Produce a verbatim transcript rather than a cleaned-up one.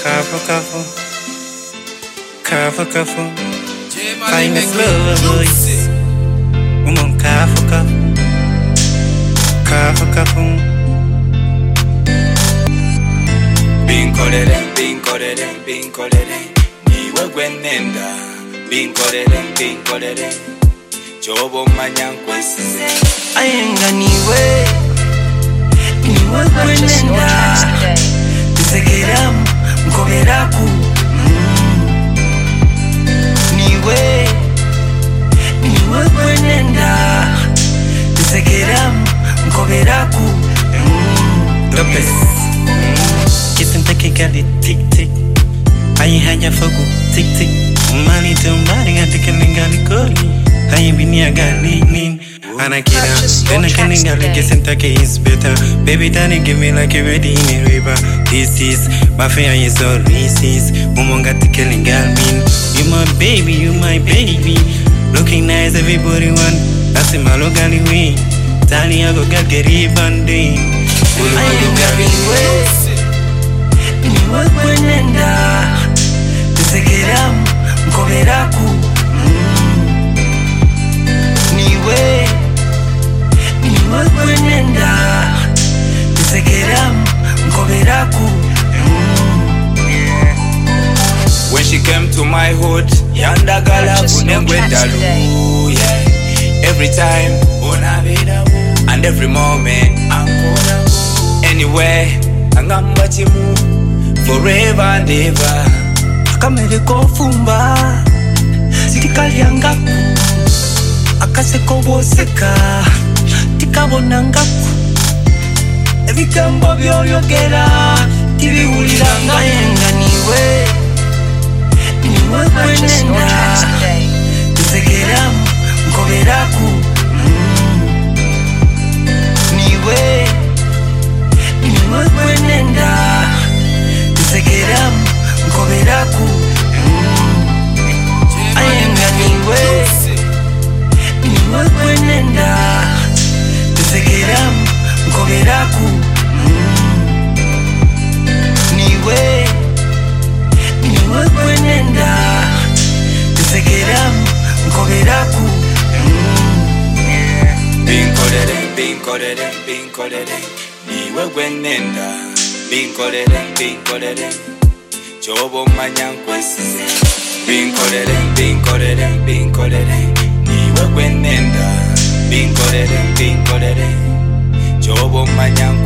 Careful, careful, careful, careful. Famous lovers. Woman, careful, careful, careful, careful. Binkolere, binkolere, binkolere. Niwe gwenenda. Binkolere, binkolere. Chobo manyankwesize. Ayenga niwe, niwe gwenenda. Tisekera mkoberaku. Niwe, niwe gwenenda. Tisekera mkoberaku. Lopez. Kisenta kikali tik tik. Ayi haja fogu tik tik. Mali tumbari ngati kelingali koli. Ayi binia gali nin. Anakira, then I can get Santa is better. Baby Danny give me like a ready in a river. This is my fear is all racist. Umonga killing girl mean. You my baby, you my baby. Looking nice, everybody want. That's in my local way. Tani I go get geri banding. I am getting ways. You want wenenda. Tisekera mkoberaku. Niwe. Niwe gwenenda. Tisekera mkoberaku. When she came to my hood, yanda gala kunengwendalu. Yeah. Every time, and every moment, anywhere, angamba chimu, forever and ever. Akamere kofumba, sitikali yangaku. Akaseko boseka, tikabona ngaku. Ebigambo byoyogera, tibiwulira ngayenga niwe. Niwe gwenenda. Tisekera mkoberaku. Niwe, niwe gwenenda. Tisekera mkoberaku. Ayenga niwe. Niwe gwenenda. Tisekera mkoberaku. Niwe, niwe gwenenda. Tisekera mkoberaku. Binkolere, binkolere, binkolere. Niwe gwenenda. Binkolere, binkolere. Chobo manyankwesize. Binkolere, binkolere, binkolere. Niwe gwenenda. Binkolere, binkolere. Chobo manyankwesize.